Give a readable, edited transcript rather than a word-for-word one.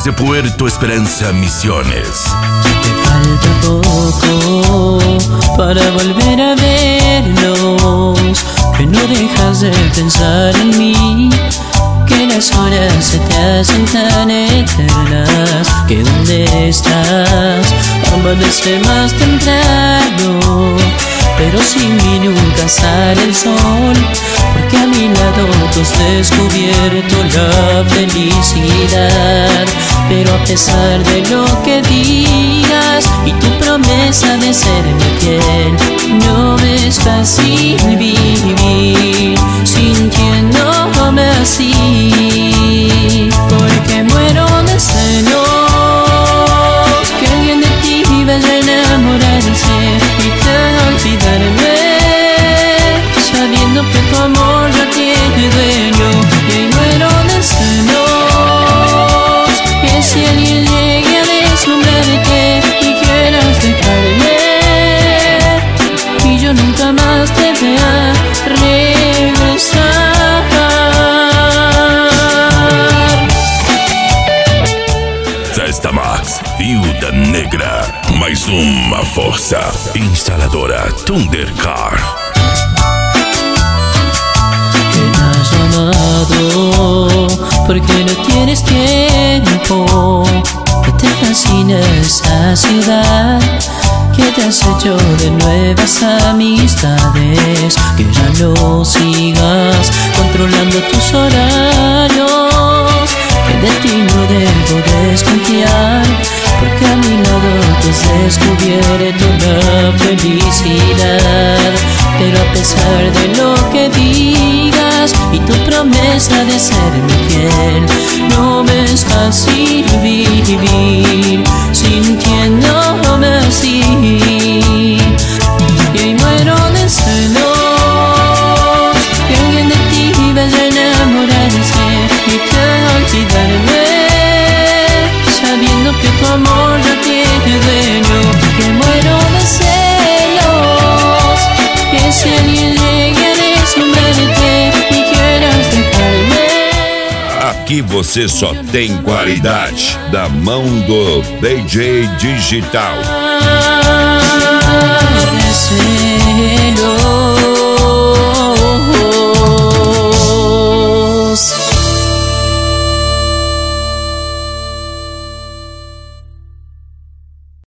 desde Puerto Esperanza, Misiones. Falta poco para volver a vernos, que no dejas de pensar en mí, que las horas se te hacen tan eternas, que dónde estás, amanece más temprano, pero sin mí nunca sale el sol, porque a mi lado tú has descubierto la felicidad. Pero a pesar de lo que digas y tu promesa de ser mi fiel, no me es fácil vivir sintiéndome así, porque muero de celos que alguien de ti vaya a enamorarse y te olvidarme, sabiendo que tu amor ya tiene dueño. Y muero de celos que si alguien llegue a deslumbrarte y quieras dejarme, y yo nunca más te vea regresar. Testamax, Viúva Negra, mais uma força. Instaladora Thundercar. Que me has llamado porque no tienes tiempo, que te fascina esa ciudad, que te has hecho de nuevas amistades, que ya no sigas controlando tus horarios, que de ti no debo desconfiar, porque a mi lado te has descubierto la felicidad. Pero a pesar de lo que digas y tu promesa de ser mi fiel, no me es fácil vivir sintiéndome así. Y hoy muero de celos que alguien de ti vaya a enamorarse y te olvidarme, sabiendo que tu amor ya tiene dueño. Que muero de celos que si alguien llegue a deslumbrarte y quieras dejarme. Aqui você só tem qualidade da mão do DJ Digital. De celos